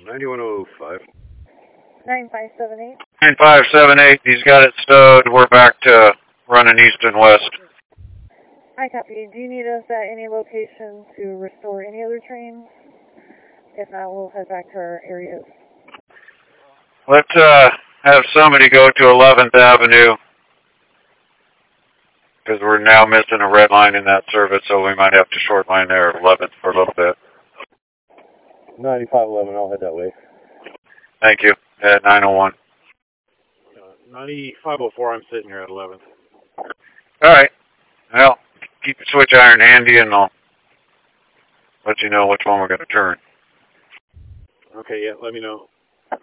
9105. 9578. 9578, he's got it stowed. We're back to running east and west. I copy. Do you need us at any location to restore any other trains? If not, we'll head back to our areas. Let's have somebody go to 11th Avenue, because we're now missing a red line in that service, so we might have to short line there at 11th for a little bit. 9511, I'll head that way. Thank you. At 901. 9504, I'm sitting here at 11th. All right. Well, keep your switch iron handy, and I'll let you know which one we're going to turn. Okay, yeah, let me know.